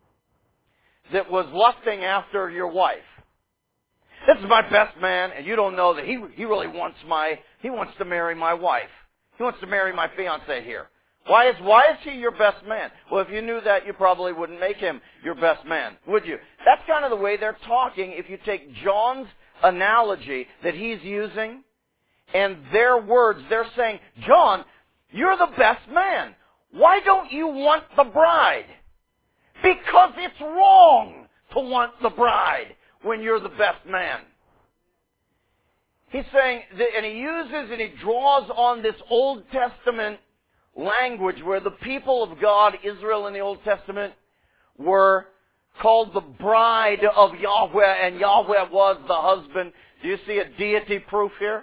that was lusting after your wife? This is my best man, and you don't know that he he really wants my he wants to marry my wife. He wants to marry my fiancée here. Why is why is he your best man? Well, if you knew that, you probably wouldn't make him your best man, would you? That's kind of the way they're talking. If you take John's analogy that he's using and their words, they're saying, John, you're the best man. Why don't you want the bride? Because it's wrong to want the bride when you're the best man. He's saying, that, and he uses and he draws on this Old Testament language where the people of God, Israel in the Old Testament, were called the bride of Yahweh, and Yahweh was the husband. Do you see a deity proof here?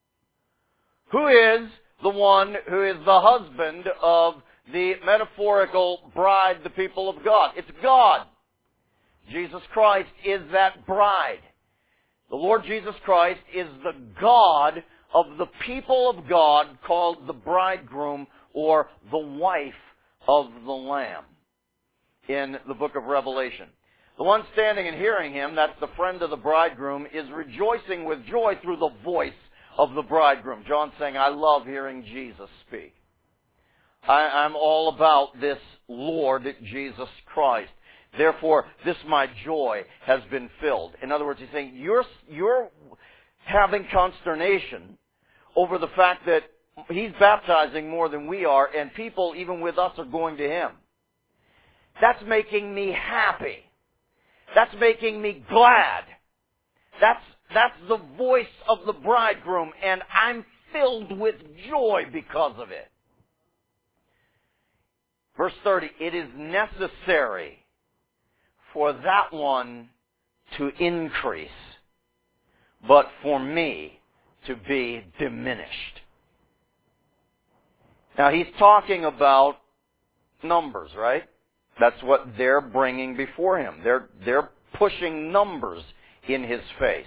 Who is the one who is the husband of the metaphorical bride, the people of God? It's God. Jesus Christ is that bride. The Lord Jesus Christ is the God of the people of God, called the bridegroom or the wife of the Lamb in the book of Revelation. The one standing and hearing him, that's the friend of the bridegroom, is rejoicing with joy through the voice of the bridegroom. John's saying, I love hearing Jesus speak. I, I'm all about this Lord Jesus Christ. Therefore, this my joy has been filled. In other words, he's saying, you're, you're having consternation over the fact that he's baptizing more than we are, and people, even with us, are going to him. That's making me happy. That's making me glad. That's, that's the voice of the bridegroom, and I'm filled with joy because of it. Verse thirty, it is necessary for that one to increase, but for me to be diminished. Now he's talking about numbers, right? That's what they're bringing before him. They're, they're pushing numbers in his face.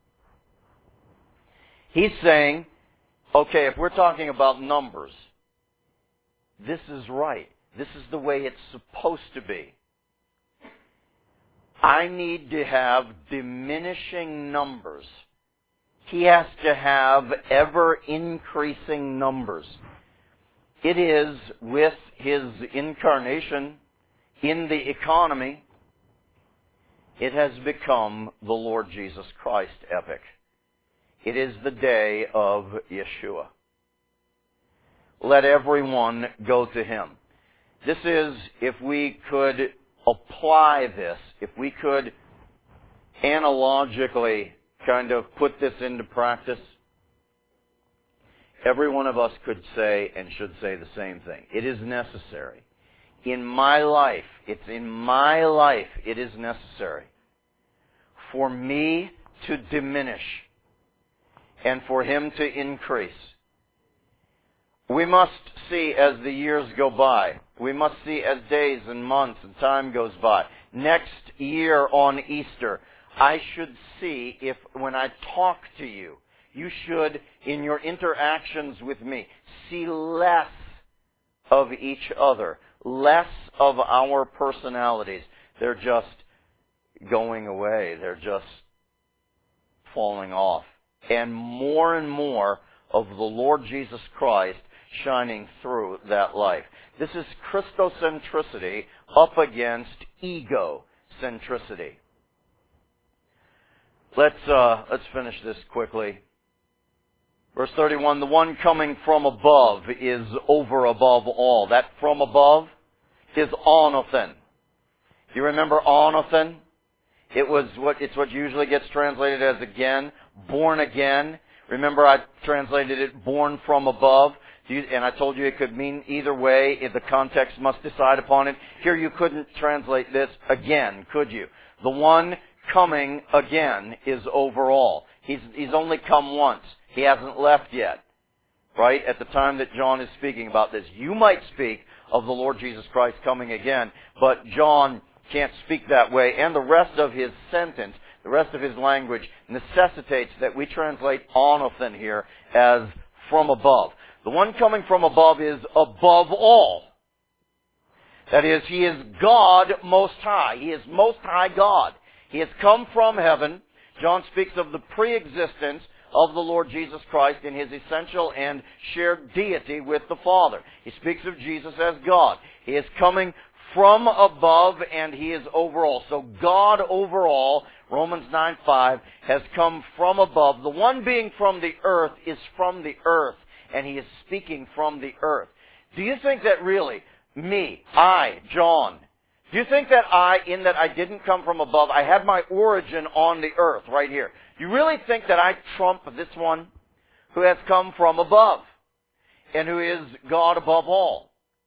He's saying, okay, if we're talking about numbers, this is right. This is the way it's supposed to be. I need to have diminishing numbers. He has to have ever-increasing numbers. It is with his incarnation in the economy, it has become the Lord Jesus Christ epic. It is the day of Yeshua. Let everyone go to him. This is, if we could apply this, if we could analogically kind of put this into practice, every one of us could say and should say the same thing. It is necessary. In my life, it's in my life, it is necessary for me to diminish and for him to increase. We must see as the years go by. We must see as days and months and time goes by. Next year on Easter, I should see if when I talk to you, you should, in your interactions with me, see less of each other, less of our personalities. They're just going away. They're just falling off. And more and more of the Lord Jesus Christ shining through that life. This is Christocentricity up against egocentricity. Let's uh, let's finish this quickly. Verse thirty-one, the one coming from above is over above all. That from above is Onothen. You remember Onothen? It was what it's what usually gets translated as again, born again. Remember I translated it born from above. And I told you it could mean either way. If the context must decide upon it. Here you couldn't translate this again, could you? The one coming again is over all. He's, he's only come once. He hasn't left yet. Right? At the time that John is speaking about this. You might speak of the Lord Jesus Christ coming again, but John can't speak that way. And the rest of his sentence, the rest of his language necessitates that we translate Anothen here as from above. The one coming from above is above all. That is, he is God Most High. He is Most High God. He has come from heaven. John speaks of the pre-existence of the Lord Jesus Christ in his essential and shared deity with the Father. He speaks of Jesus as God. He is coming from above and he is over all. So God over all, Romans nine five, has come from above. The one being from the earth is from the earth, and he is speaking from the earth. Do you think that really, me, I, John, do you think that I, in that I didn't come from above, I had my origin on the earth right here? Do you really think that I trump this one who has come from above and who is God above all?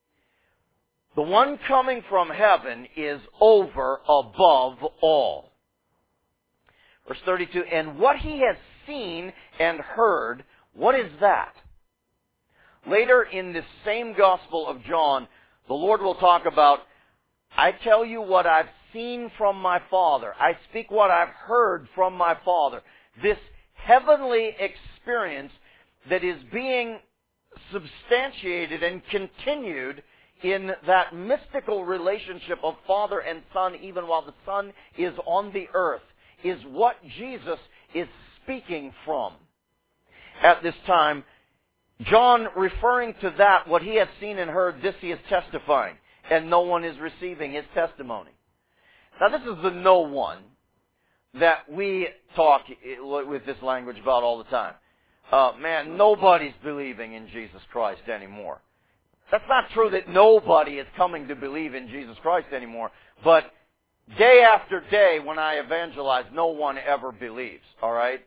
The one coming from heaven is over, above all. Verse thirty-two, and what he has seen and heard, what is that? Later in this same Gospel of John, the Lord will talk about, I tell you what I've seen from my Father. I speak what I've heard from my Father. This heavenly experience that is being substantiated and continued in that mystical relationship of Father and Son, even while the Son is on the earth, is what Jesus is speaking from at this time. John, referring to that, what he has seen and heard, this he is testifying, and no one is receiving his testimony. Now this is the no one that we talk with this language about all the time. Uh, man, nobody's believing in Jesus Christ anymore. That's not true that nobody is coming to believe in Jesus Christ anymore, but day after day when I evangelize, no one ever believes, alright?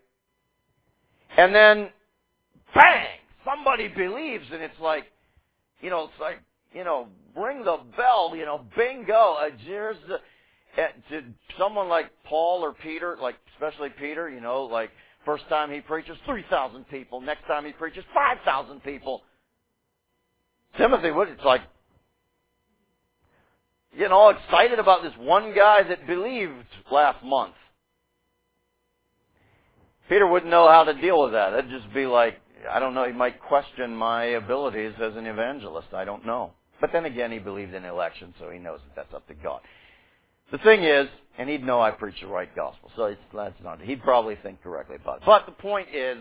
And then, bang! Somebody believes, and it's like, you know, it's like, you know, ring the bell, you know, bingo. Uh, here's the, uh, to someone like Paul or Peter, like especially Peter, you know, like first time he preaches, three thousand people. Next time he preaches, five thousand people. Timothy, what it's like, you know, excited about this one guy that believed last month. Peter wouldn't know how to deal with that. That'd just be like, I don't know, he might question my abilities as an evangelist. I don't know. But then again, he believed in election, so he knows that that's up to God. The thing is, and he'd know I preach the right gospel, so it's, that's not, he'd probably think correctly about it. But the point is,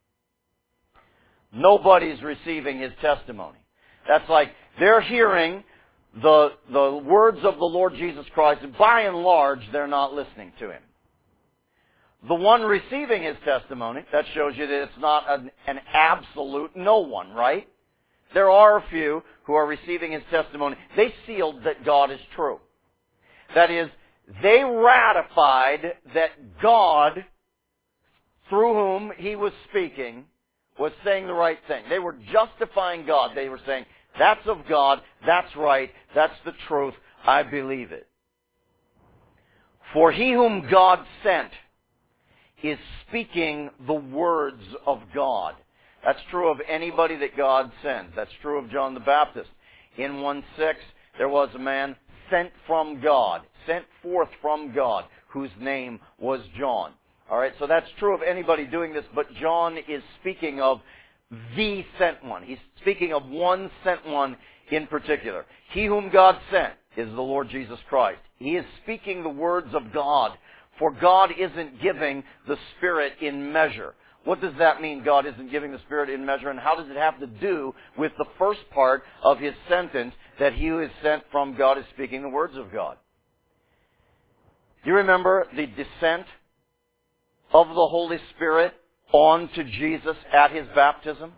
nobody's receiving his testimony. That's like, they're hearing the, the words of the Lord Jesus Christ, and by and large, they're not listening to him. The one receiving his testimony, that shows you that it's not an, an absolute no one, right? There are a few who are receiving his testimony. They sealed that God is true. That is, they ratified that God, through whom he was speaking, was saying the right thing. They were justifying God. They were saying, that's of God, that's right, that's the truth, I believe it. For he whom God sent is speaking the words of God. That's true of anybody that God sends. That's true of John the Baptist. In one six, there was a man sent from God, sent forth from God, whose name was John. Alright, so that's true of anybody doing this, but John is speaking of the sent one. He's speaking of one sent one in particular. He whom God sent is the Lord Jesus Christ. He is speaking the words of God. For God isn't giving the Spirit in measure. What does that mean, God isn't giving the Spirit in measure? And how does it have to do with the first part of his sentence, that he who is sent from God is speaking the words of God? Do you remember the descent of the Holy Spirit onto Jesus at his baptism?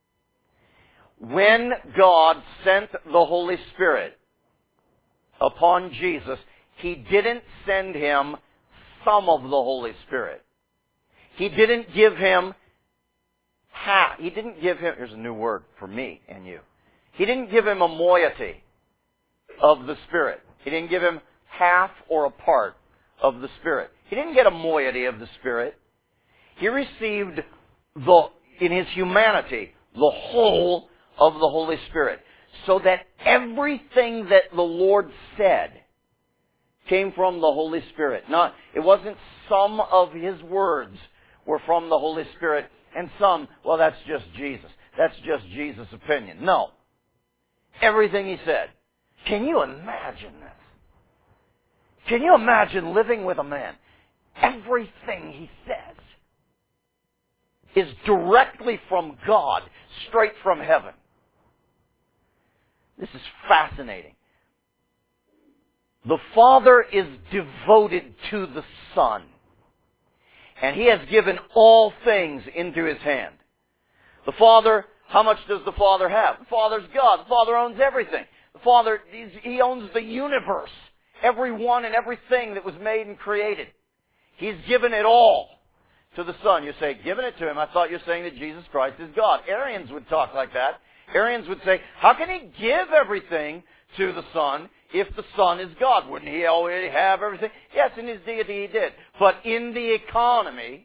When God sent the Holy Spirit upon Jesus, he didn't send him some of the Holy Spirit. He didn't give him half. He didn't give him, here's a new word for me and you. He didn't give him a moiety of the Spirit. He didn't give him half or a part of the Spirit. He didn't get a moiety of the Spirit. He received the, in his humanity, the whole of the Holy Spirit. So that everything that the Lord said came from the Holy Spirit. Not, it wasn't some of His words were from the Holy Spirit, and some, well, that's just Jesus. That's just Jesus' opinion. No. Everything He said. Can you imagine this? Can you imagine living with a man? Everything he says is directly from God, straight from heaven. This is fascinating. The Father is devoted to the Son, and He has given all things into His hand. The Father, how much does the Father have? The Father's God. The Father owns everything. The Father, He owns the universe. Everyone and everything that was made and created. He's given it all to the Son. You say, given it to Him. I thought you were saying that Jesus Christ is God. Arians would talk like that. Arians would say, how can He give everything to the Son if the Son is God? Wouldn't He already have everything? Yes, in His deity He did. But in the economy,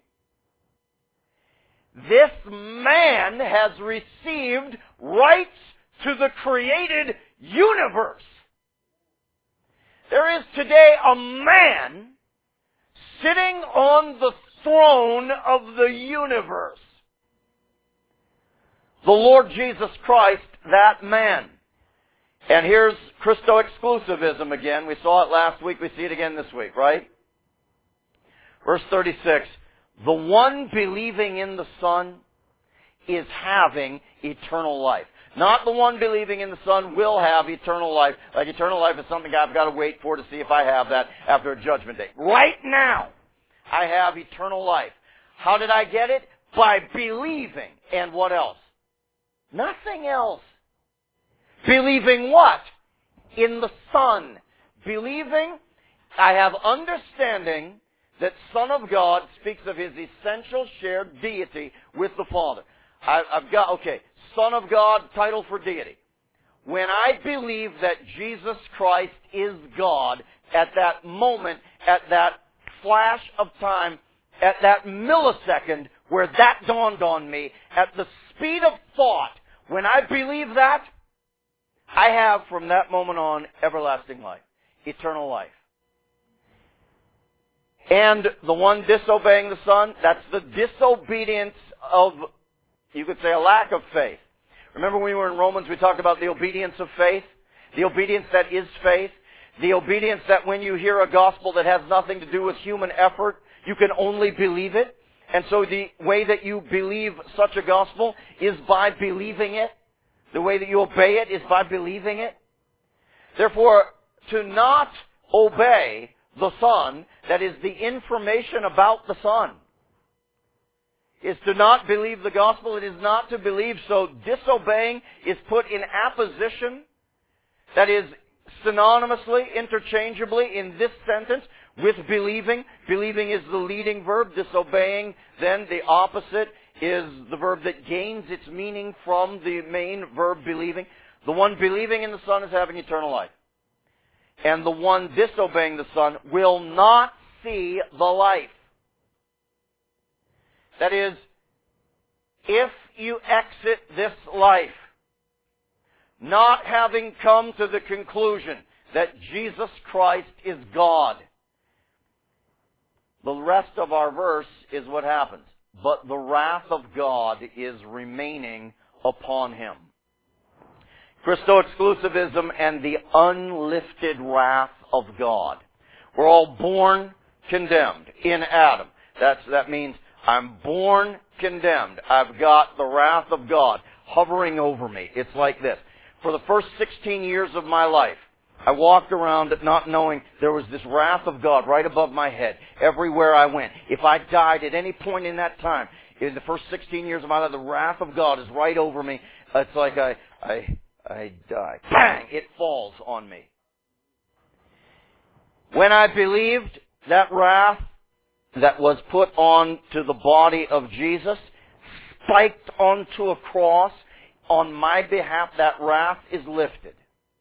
this man has received rights to the created universe. There is today a man sitting on the throne of the universe. The Lord Jesus Christ, that man. And here's Christo-exclusivism again. We saw it last week. We see it again this week, right? Verse thirty-six. The one believing in the Son is having eternal life. Not the one believing in the Son will have eternal life. Like eternal life is something I've got to wait for to see if I have that after a judgment day. Right now, I have eternal life. How did I get it? By believing. And what else? Nothing else. Believing what? In the Son. Believing, I have understanding that Son of God speaks of His essential shared deity with the Father. I, I've got, okay, Son of God, title for deity. When I believe that Jesus Christ is God, at that moment, at that flash of time, at that millisecond where that dawned on me, at the speed of thought, when I believe that, I have from that moment on everlasting life, eternal life. And the one disobeying the Son, that's the disobedience of, you could say, a lack of faith. Remember when we were in Romans, we talked about the obedience of faith? The obedience that is faith. The obedience that when you hear a gospel that has nothing to do with human effort, you can only believe it. And so the way that you believe such a gospel is by believing it. The way that you obey it is by believing it. Therefore, to not obey the Son, that is the information about the Son, is to not believe the gospel. It is not to believe. So disobeying is put in apposition, that is synonymously, interchangeably in this sentence with believing. Believing is the leading verb. Disobeying, then the opposite, is the verb that gains its meaning from the main verb believing. The one believing in the Son is having eternal life. And the one disobeying the Son will not see the life. That is, if you exit this life not having come to the conclusion that Jesus Christ is God, the rest of our verse is what happens. But the wrath of God is remaining upon him. Christo-exclusivism and the unlifted wrath of God. We're all born condemned in Adam. That's, that means I'm born condemned. I've got the wrath of God hovering over me. It's like this. For the first sixteen years of my life, I walked around not knowing there was this wrath of God right above my head everywhere I went. If I died at any point in that time, in the first sixteen years of my life, the wrath of God is right over me. It's like I, I, I die. Bang! It falls on me. When I believed that wrath that was put on to the body of Jesus, spiked onto a cross, on my behalf, that wrath is lifted.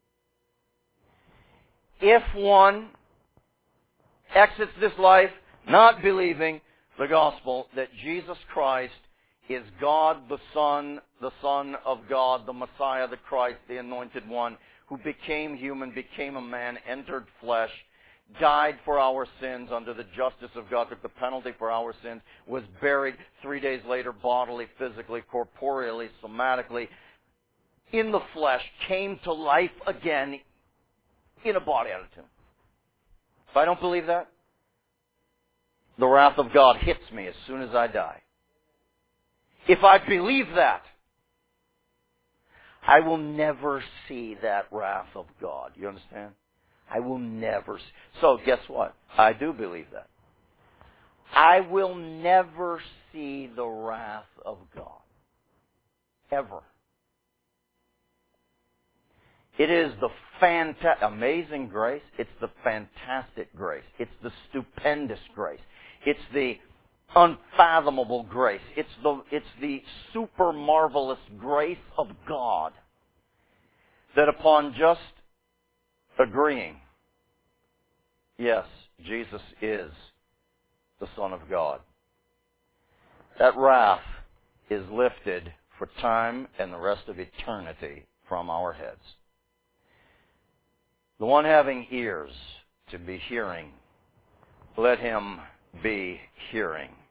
If one exits this life not believing the gospel that Jesus Christ is God the Son, the Son of God, the Messiah, the Christ, the Anointed One, who became human, became a man, entered flesh, died for our sins under the justice of God, took the penalty for our sins, was buried three days later bodily, physically, corporeally, somatically, in the flesh, came to life again in a body out of tomb. If I don't believe that, the wrath of God hits me as soon as I die. If I believe that, I will never see that wrath of God. You understand? I will never see. So guess what? I do believe that. I will never see the wrath of God. Ever. It is the fanta- amazing grace. It's the fantastic grace. It's the stupendous grace. It's the unfathomable grace. It's the, it's the super marvelous grace of God that upon just agreeing, yes, Jesus is the Son of God, that wrath is lifted for time and the rest of eternity from our heads. The one having ears to be hearing, let him be hearing.